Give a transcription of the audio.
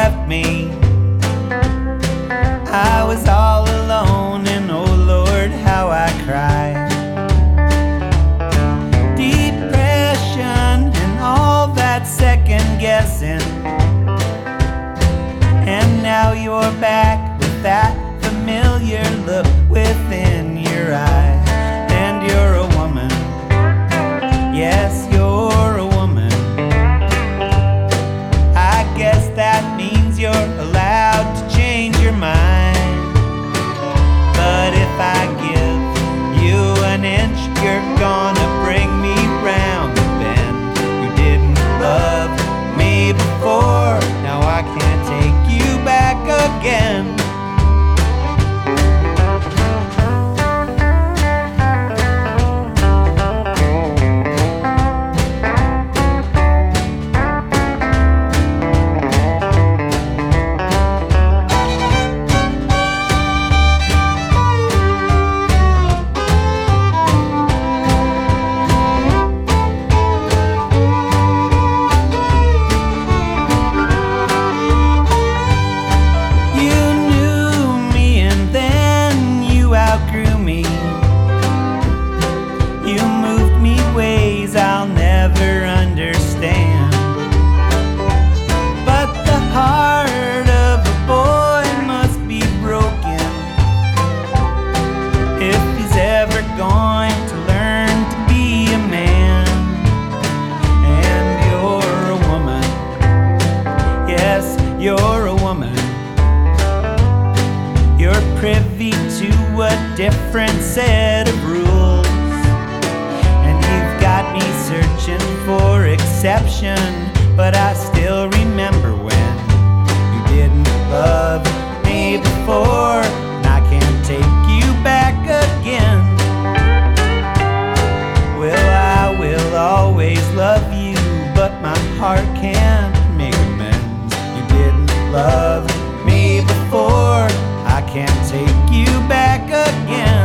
left me, I was all alone, and oh Lord, how I cried. Depression and all that second guessing, and now you're back with that familiar look within your eye. And you're a woman, yes, you're a woman. I guess that means you're allowed to change your mind. But if I give you an inch, you're gonna bring me round the bend. You didn't love me before, now I can't take you back again. Outgrew me. You moved me ways I'll never understand. But the heart of a boy must be broken if he's ever going to learn to be a man. And you're a woman, yes, you're a woman. You're privy to a different set of rules, and you've got me searching for exception. But I still remember when you didn't love me before, and I can't take you back again. Well, I will always love you, but my heart can't make amends. You didn't love me before, I can't take you back again.